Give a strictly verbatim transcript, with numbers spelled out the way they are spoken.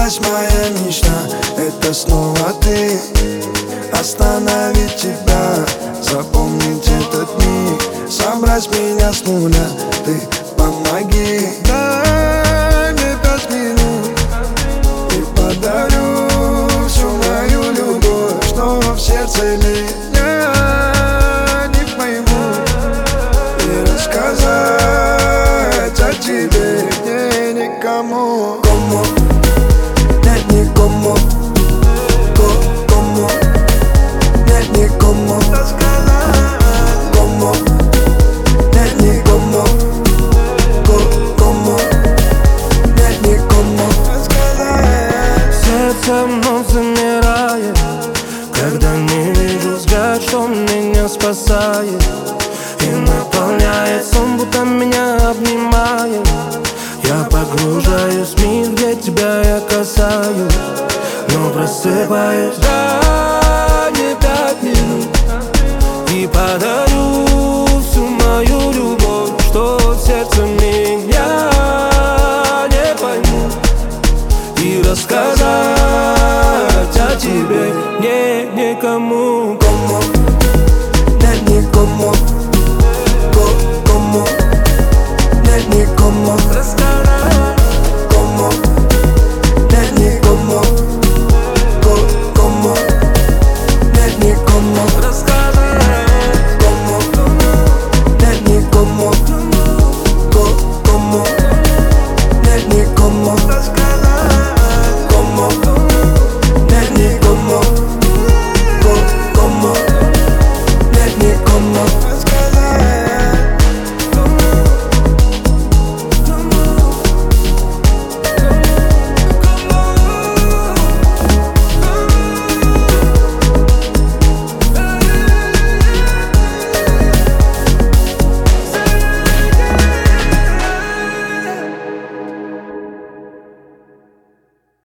Сбылась моя мечта, это снова ты. Остановить тебя, запомнить этот миг, собрать меня с нуля, ты помоги. Дай мне пять минут и подарю всю мою любовь, что в сердце меня не пойму. И рассказать о тебе мне никому. Кому? Нет никому. Кому? Нет никому. Кому? Нет никому. Кому? Нет никому. Сердце вновь замирает, когда не вижу взгляд, что меня спасает и наполняет сон, будто меня обнимает. Я погружаюсь в мир, где тебя я касаюсь, но просыпаюсь. Дай мне пять минут и подарю всю мою любовь, что в сердце меня не пойму. И рассказать о тебе мне никому.